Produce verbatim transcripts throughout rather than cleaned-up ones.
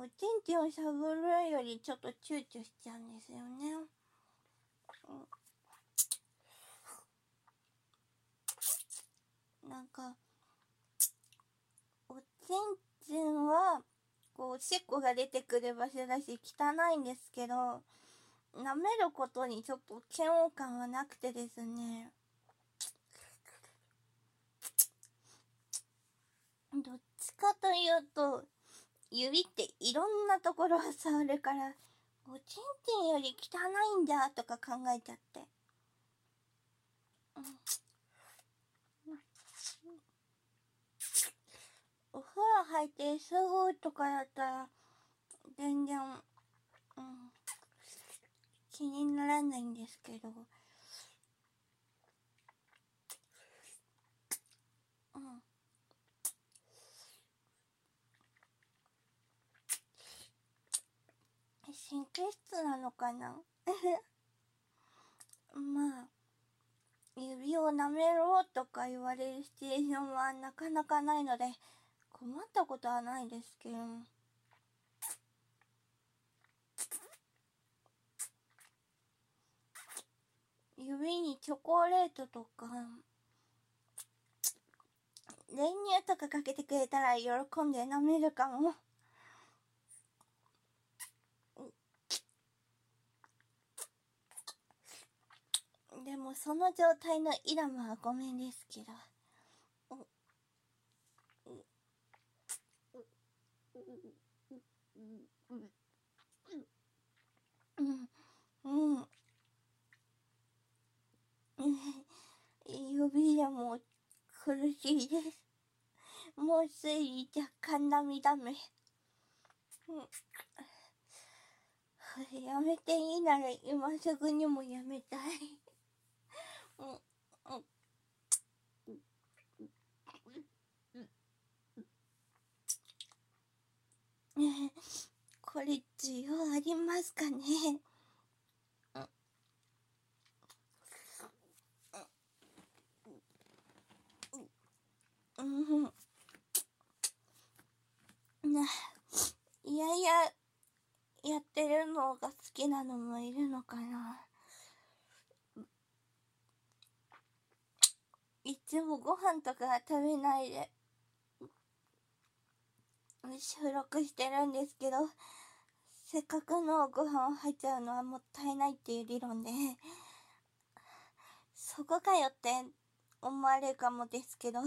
おちんちんをしゃぶるよりちょっと躊躇しちゃうんですよね。なんかおちんちんはこうおしっこが出てくる場所だし汚いんですけど、舐めることにちょっと嫌悪感はなくてですね、どっちかというと指っていろんなところを触るから、おちんちんより汚いんだとか考えちゃって、うん、お風呂入ってすぐとかだったら全然、うん、気にならないんですけど、うん、神経質なのかなまあ指を舐めろとか言われるシチュエーションはなかなかないので困ったことはないですけど、指にチョコレートとか練乳とかかけてくれたら喜んで舐めるかも。でもその状態のイラムはごめんですけど、うんうん、指でも苦しいです。もう推理若干涙目、うん、やめていいなら今すぐにもやめたいうんうんねえ、これ需要ありますかね。うん、うん、ね、いやいややってるのが好きなのもいるのかな。いつもご飯とか食べないで収録してるんですけど、せっかくのご飯入っちゃうのはもったいないっていう理論で、そこかよって思われるかもですけど、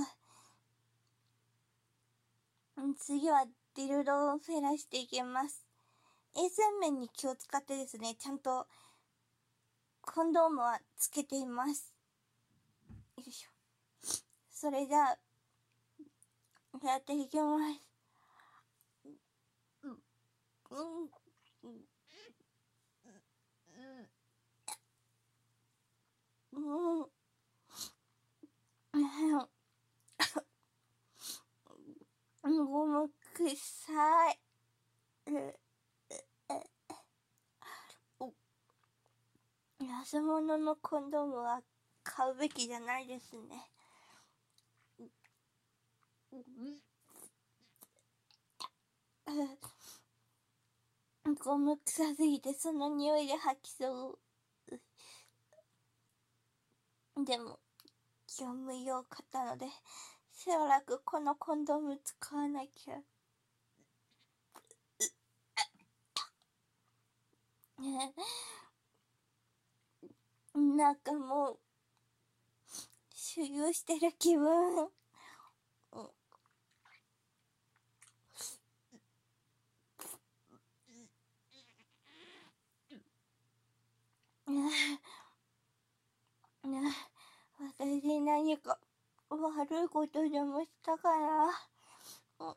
次はディルドを減らしていきます。衛生面に気を使ってですね、ちゃんとコンドームはつけています。よいしょ。それじゃあやっていきます。うんうんうんうんごむくさい。安物のコンドームは買うべきじゃないですね。ゴム臭すぎてその匂いで吐きそう。でも業務用買ったのでしばらくこのコンドーム使わなきゃ。ね、なんかもう修行してる気分。ね、私何か悪いことでもしたかな。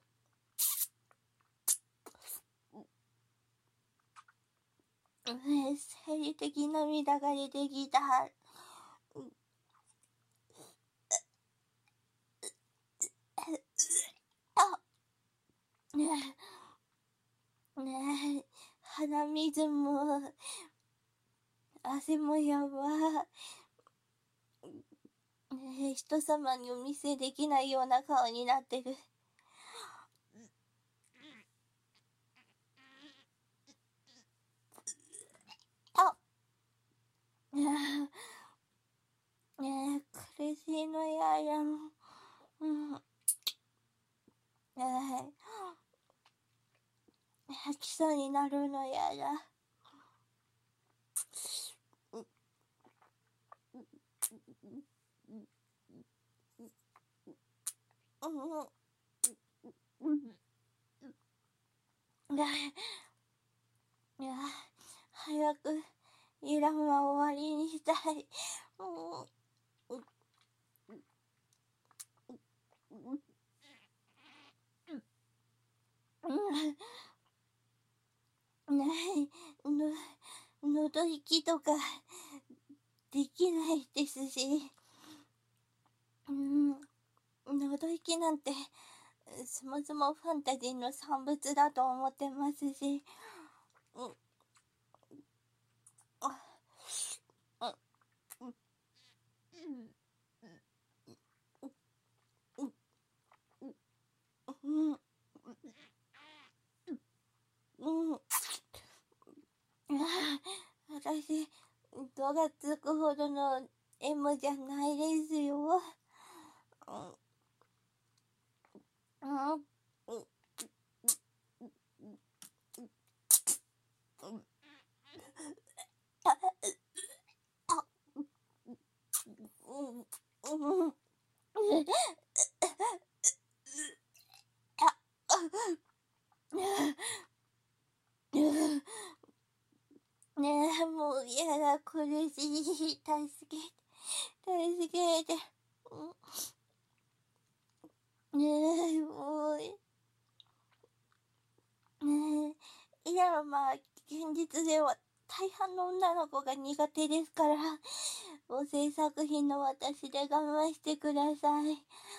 生理的涙が出てきた。ねえ、ねえ、鼻水も汗もやば。ねえ、人様にお見せできないような顔になってる。 吐きそうになるのやだ。いや、早くイランは終わりにしたい。ない、の、喉息とかできないですし、うん、喉息なんてそもそもファンタジーの産物だと思ってますし、うん、あ、あ、うん、うん、うん、うん、私、度がつくほどの エム じゃないですよ。うん、うん、うん、うん、うん、ねえ、もうやだ、苦しい。助けて、助けて。ねえ、もう、ねえ、いや、まあ、現実では大半の女の子が苦手ですから、お制作品の私で我慢してください。うん、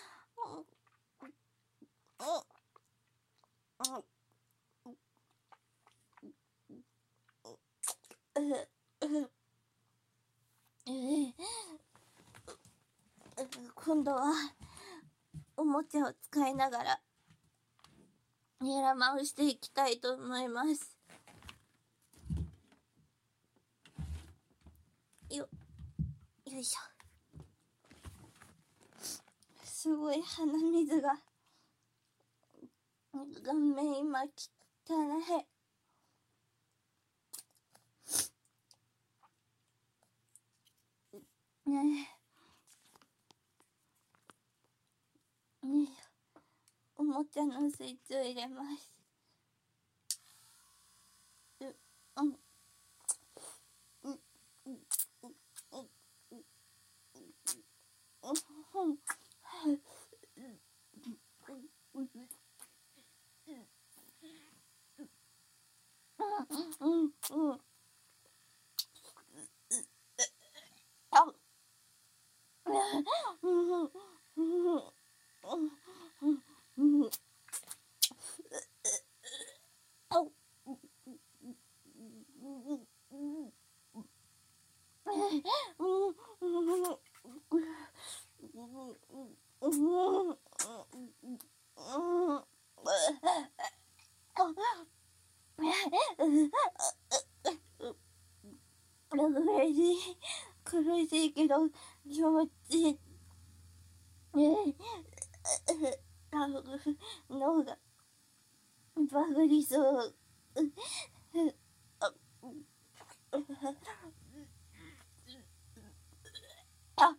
うん、うん、今度はおもちゃを使いながらニラまをしていきたいと思います。よ、よいしょ。すごい鼻水が顔面今汚い。ねえ、ねえ、おもちゃのスイッチを入れます。う、うん、うん、うん、うん、うん、うん、うん、あ、うん、うん、うん、うん、あ、苦しい、苦しいけど気持ちいい。脳がバグりそう。あ、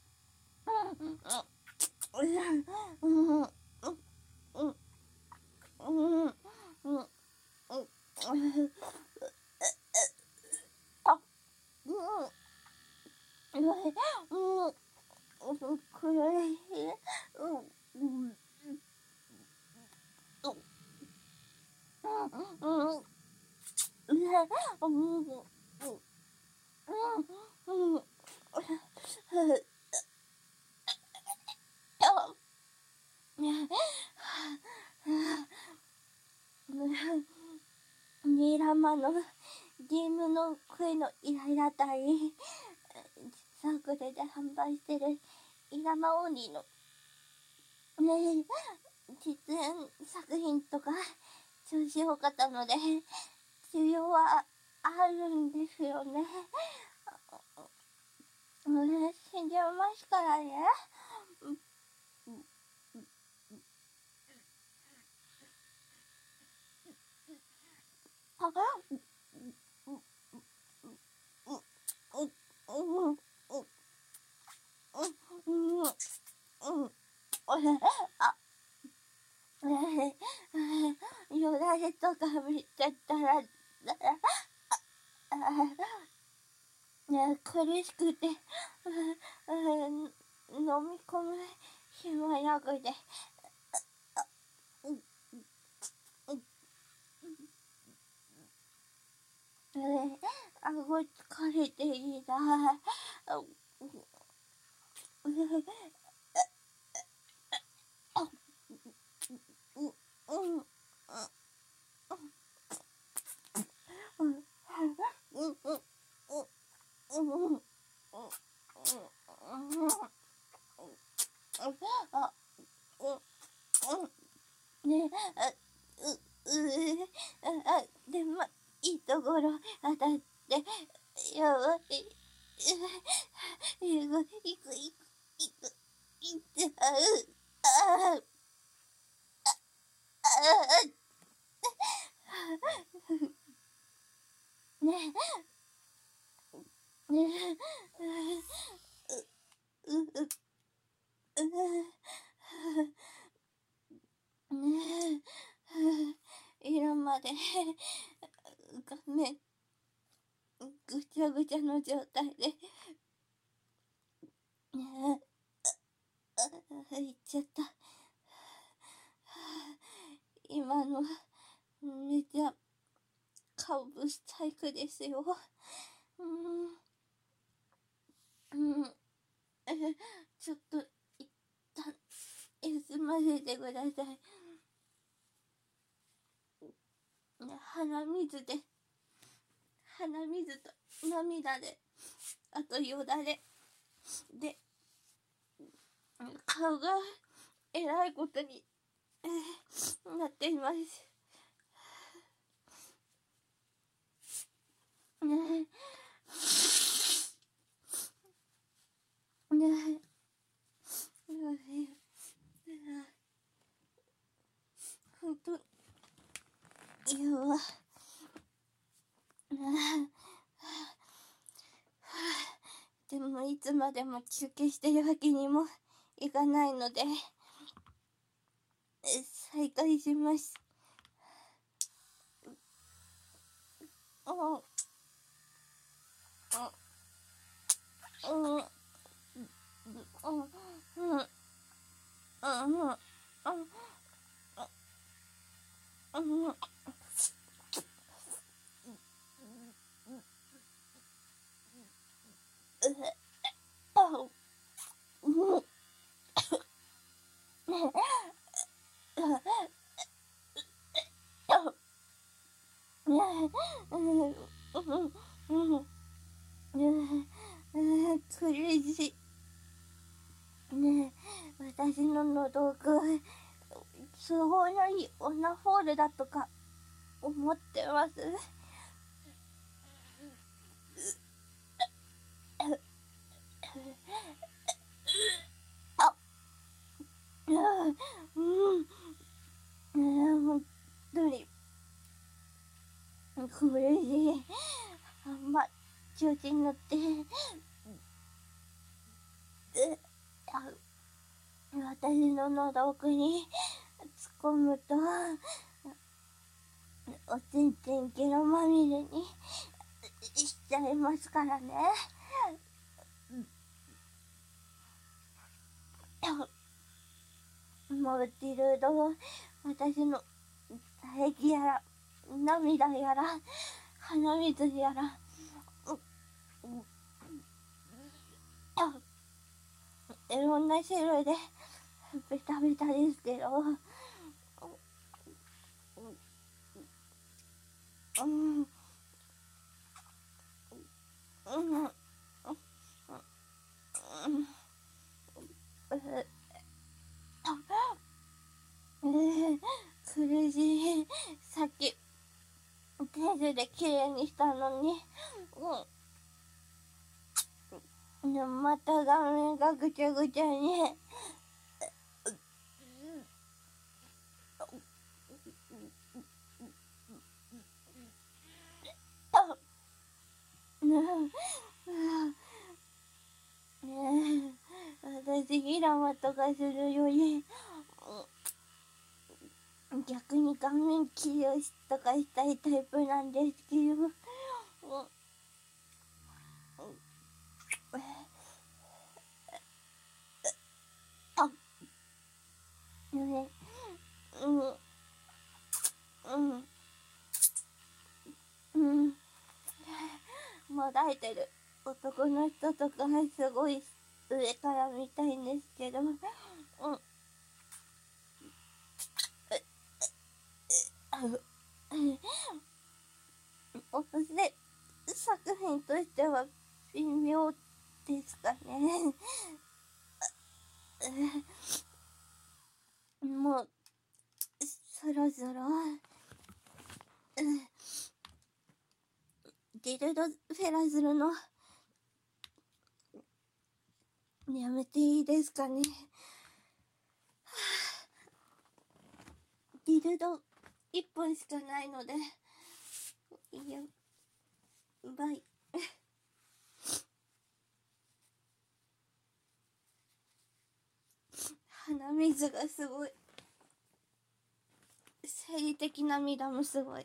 ニラマのゲームの声の依頼だったり、サークルで販売してるイラマオンリーのね、実演作品とか調子良かったので需要はあるんですよね。死んじゃいますからね。 よだれとかめっちゃったら、苦しくて、飲み込む暇なくて、顎疲れていた。ねえ、でもいいところ当たって、やばい。いくいくいくいくいっちゃう。ああねえ、ねえ、う、う、う、ねえ、色まで画面ぐちゃぐちゃの状態で、ねえ、いっちゃった。今のめっちゃカウブスタイクですよ。うん、うん、え、ちょっと一旦休ませてください。鼻水で、鼻水と涙で、あとよだれで、顔がえらいことに、えー、なっています。ねえ、ねえ、ほんと、いやわ。でもいつまでも休憩してるわけにもいかないので、再開します。うん、うん、うん、うん、うん、うん、うん、苦しい。ねえ、私の喉奥、都合のいいオナホールだとか思ってます。あ、うん、うん、本当に苦しい。あんま調子に乗って、私の喉奥に突っ込むと、おちんちんゲロまみれにしちゃいますからね。もういろいろ私の唾液やら涙やら鼻水やらいろんな種類でベタベタですけど、うん、うん、うん、苦しい。さっきテールで綺麗にしたのに、うん、でもまた画面がぐちゃぐちゃに。 ねえ、私ギラマとかするより逆に顔面治療とかしたいタイプなんですけど、あ、ね、うん、うん、うん、もだえてる男の人とかすごい上から見たいんですけど、うん、おそして作品としては微妙ですかね。もうそろそろディルドフェラするのやめていいですかね。ディルドいっぽんしかないので、やばい。鼻水がすごい。生理的涙もすごい。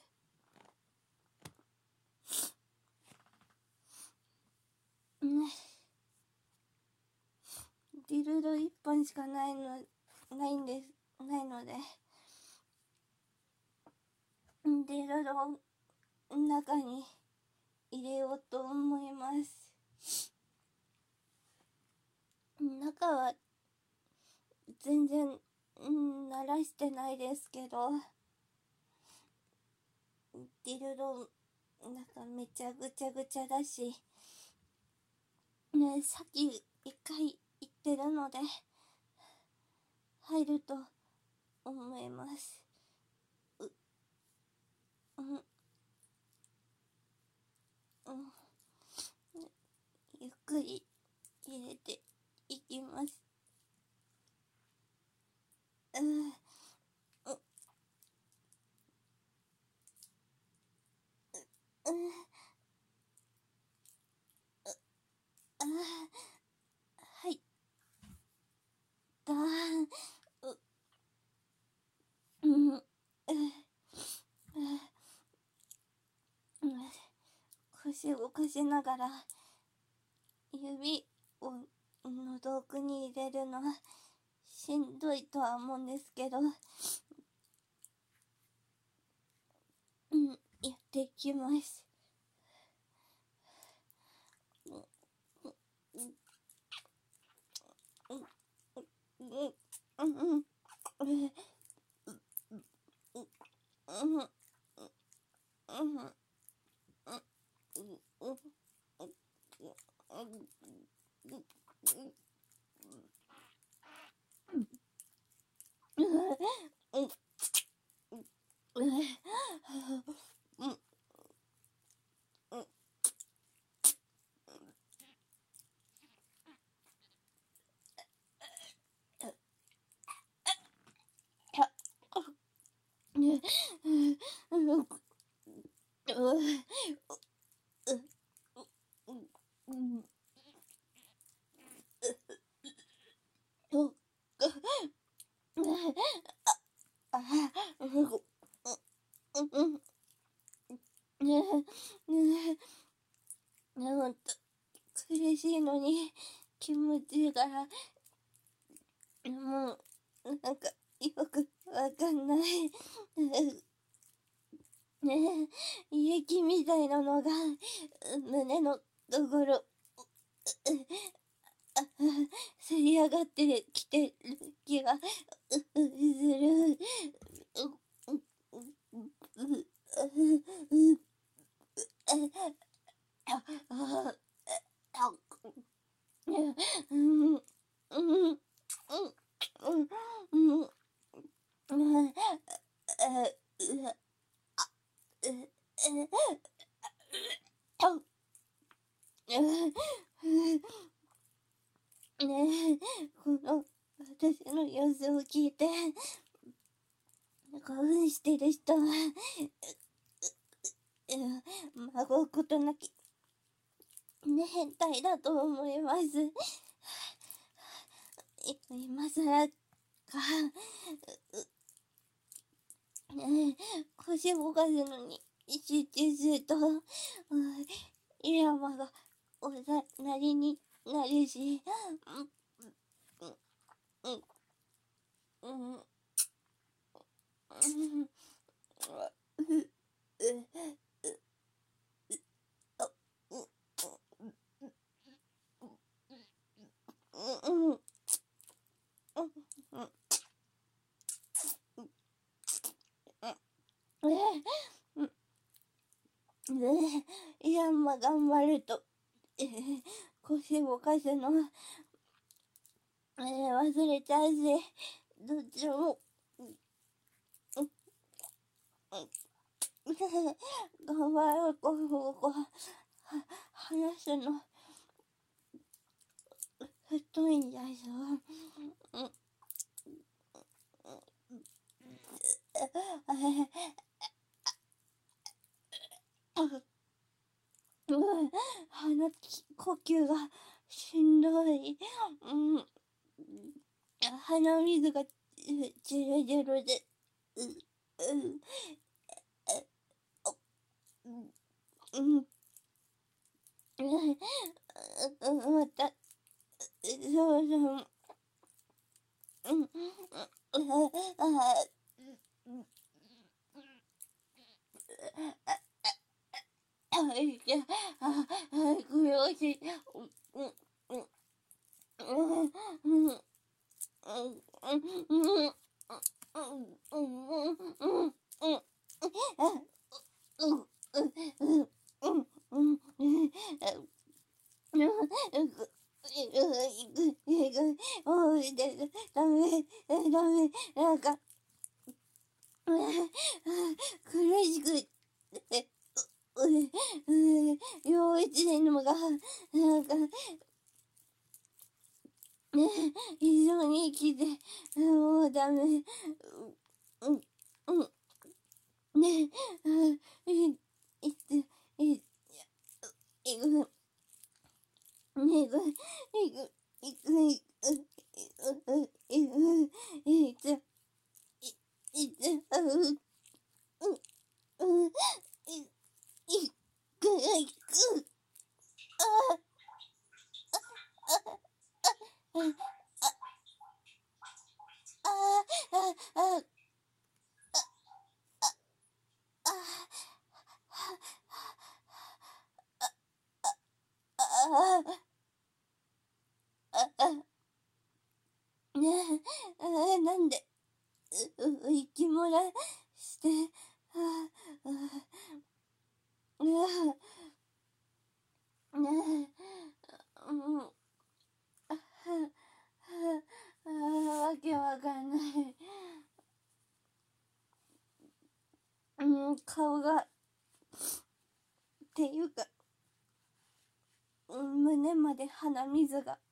ディルドいっぽんしかないの、ないんです、ないので、ディルドの中に入れようと思います。中は全然、うん、鳴らしてないですけど、ディルドなんかめちゃぐちゃぐちゃだしね、さっき一回言ってるので入ると思います。う、うん、うん、ゆっくり入れていきます。うん、う、うん、あ、はい、だ、う、うん、う、うん、腰を動かしながら指を喉奥に入れるのはしんどいとは思うんですけど、うん、やっていきます。苦しいのに気持ちいいからもうなんかよくわかんないねえ、胃液みたいなのが胸のところせり上がってきてる気がする。ねえ、この私の様子を聞いて興奮してる人はまごうことなきね、変態だと思います。今更か、ね、腰動かすのに集中すると、うん、イラマがおざなりになるし、うん、うん、うん、うん、うん、うん、いや、まあ、頑張ると、えー、腰動かすの、えー、忘れちゃうし、どっちも、頑張ろう、こう、こう、話すの、太いんだよ。うん、鼻呼吸がしんどい。うん、鼻水がジュルジュルで、う、う、うん、また、そうそう、うん、あ、いや、あ、これおいしい。うん、うん、うん、うん、なんか、苦しくて、もう一年のが、なんか、ね、一緒に生きて、もうダメ。うん、うん、ね、い、いつ、い、いく、ね、いく、いく、いく、いく、いく、いつ、いつ、うん、うん、い、いく、いく、あ、あ、あ、あ、あ、あ、あ、あ、ねえ、なんで、う、う、息もらして、あ、あ、あ、ねえ、うん、あ、あ、あ、わけわかんない。うん、顔が、っていうか、うん、胸まで鼻水が、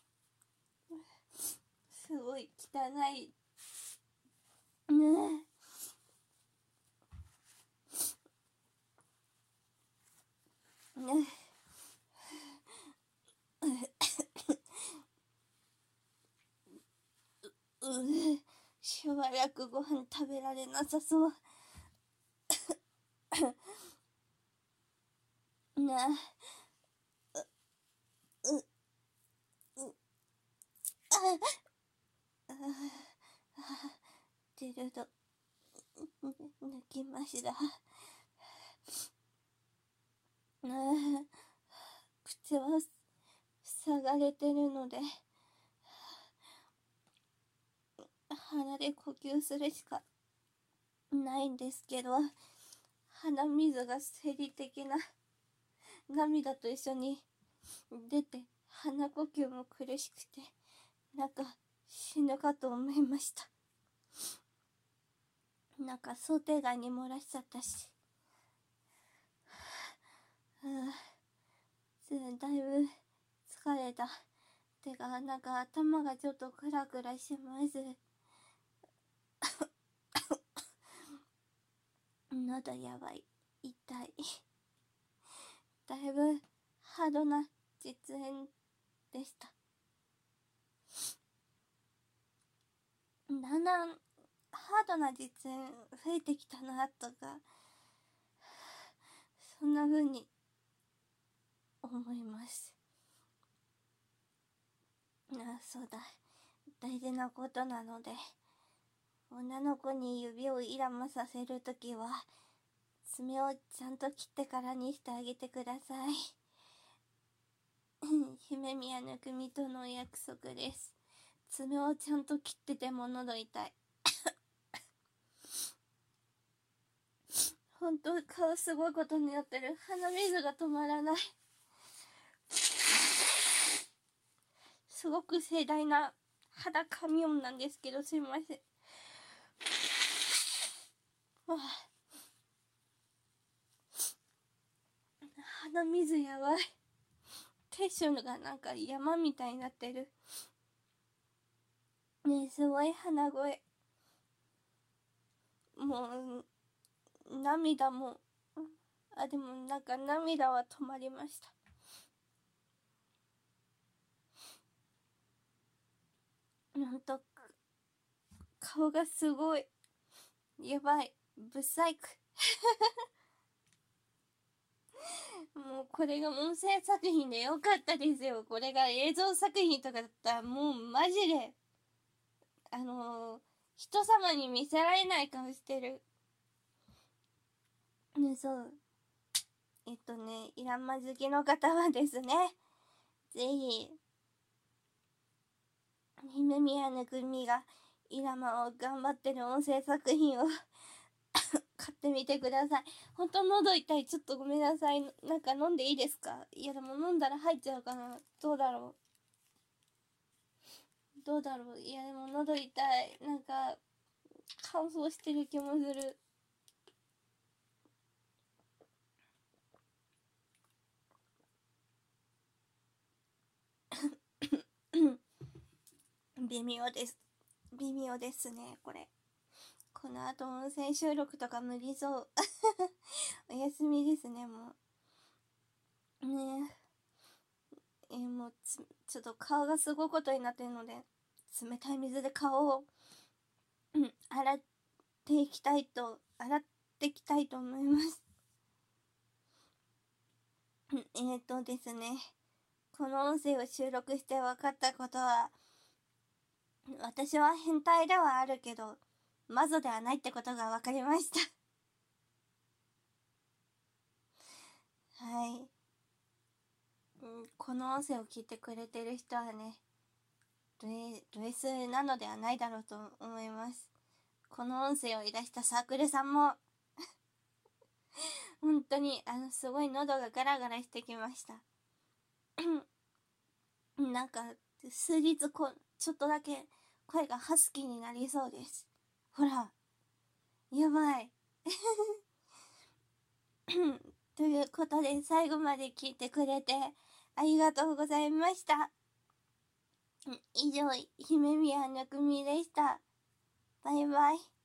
すごい汚い。ねえ、ねえ、う、しばらくご飯食べられなさそう。ねえ、う、う、あ、あ、あ、出ると、抜きました。ねえ、口は塞がれてるので、鼻で呼吸するしかないんですけど、鼻水が生理的な涙と一緒に出て、鼻呼吸も苦しくて、なんか死ぬかと思いました。なんか想定外に漏らしちゃったし、うん、だいぶ疲れた。てか、なんか頭がちょっとクラクラします。喉やばい。痛い。だいぶハードな実演でした。だんだんハードな実演増えてきたなとか、そんな風に思います。あ、そうだ、大事なことなので、女の子に指をイラマさせるときは爪をちゃんと切ってからにしてあげてください。姫宮ぬくみとの約束です。爪をちゃんと切ってても喉痛い。ほんと顔すごいことになってる。鼻水が止まらない。すごく盛大な肌髪音なんですけど、すいません。はあ、鼻水やばい。テッションがなんか山みたいになってる。ねえ、すごい鼻声。もう涙も、あ、でもなんか涙は止まりました。ほんと顔がすごいやばい、ブサイク。もうこれが音声作品でよかったですよ。これが映像作品とかだったらもうマジであのー、人様に見せられない顔してる。ね、そう。えっとね、イランマ好きの方はですね、ぜひ、姫宮ぬくみがイラマを頑張ってる音声作品を買ってみてください。ほんと喉痛い。ちょっとごめんなさい。なんか飲んでいいですか？いやでも飲んだら入っちゃうかな。どうだろう。どうだろう。いやでも喉痛い。なんか乾燥してる気もする。微妙です。微妙ですね、これ。この後音声収録とか無理そう。お休みですね、もう。ねえ。えー、もうつ、ちょっと顔がすごいことになってるので、冷たい水で顔を、うん、洗っていきたいと、洗っていきたいと思います。えーとですね、この音声を収録して分かったことは、私は変態ではあるけど、マゾではないってことが分かりました。はい。うん、この音声を聞いてくれてる人はね、ド S, ド S なのではないだろうと思います。この音声をいらしたサークルさんも本当にあのすごい喉がガラガラしてきました。なんか数日こちょっとだけ声がハスキーになりそうです。ほら、やばい。ということで最後まで聞いてくれてありがとうございました。以上、姫宮ぬくみでした。バイバイ。